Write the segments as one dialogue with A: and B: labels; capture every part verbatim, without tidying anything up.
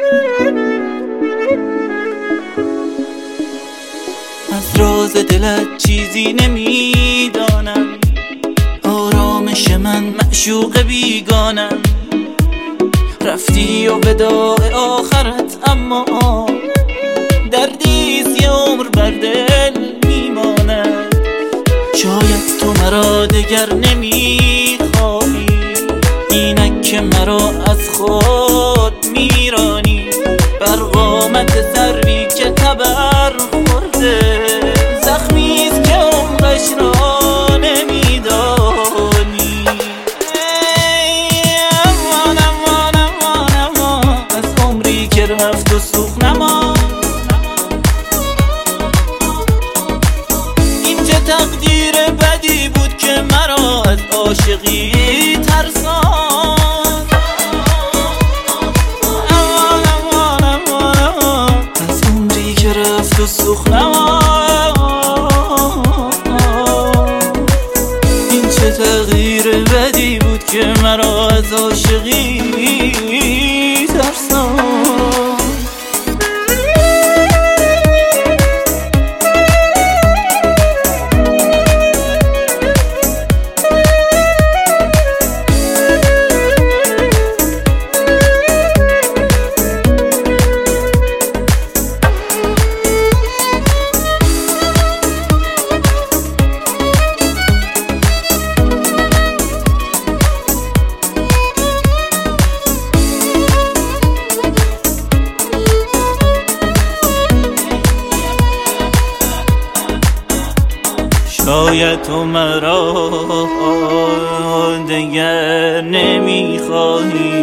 A: از راز دلت چیزی نمیدانم، آرامش من معشوق بیگانم. رفتی و وداع آخرت اما دردیست یه عمر بر دل میماند. شاید تو مرا دگر نمیخواهی، اینک که مرا از خود میرانی. بر قامت سروی که تبر خورده، زخمیست که عمرش را نمیدانی. امان امان امان امان از عمری که رفت و سوخ نما. این چه تقدیر بدی بود که مرا از عاشقی ترسان. امان امان امان امان از عمری که رفت و سوخ نما. این چه تغییر بدی بود که مرا از عاشقی ترسان. شاید تو مرا دگر نمیخواهی،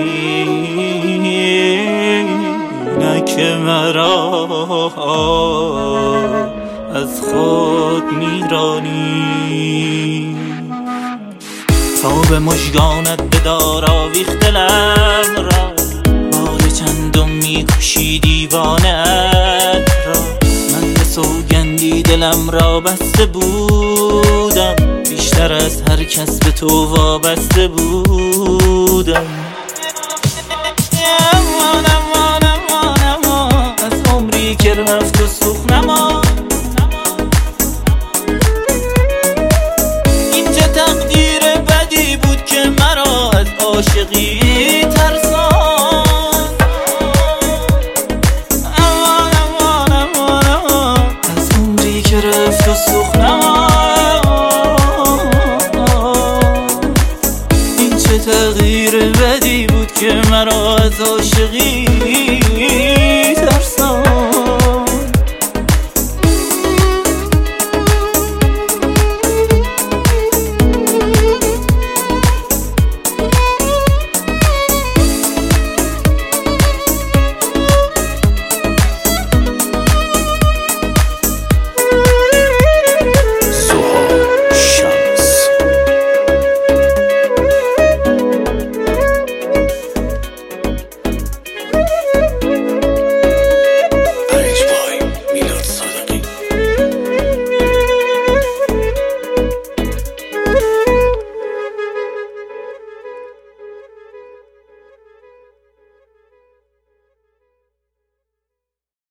A: نه که مرا از خود میرانی. تا به مژگانت بدار آویخته لب را، بار چندم میکشی دیوانت را. من به سوگندی دلم را بسته بودم، بیشتر از هر کس به تو وابسته بودم. امان امان امان امان از عمری که رفت و سوخ نما. این چه تقدیر بدی بود که مرا از عاشقی ترسان. امان امان امان امان از عمری که رفت و سوخ نما. این چه تغییر بدی بود که مرا از عاشقی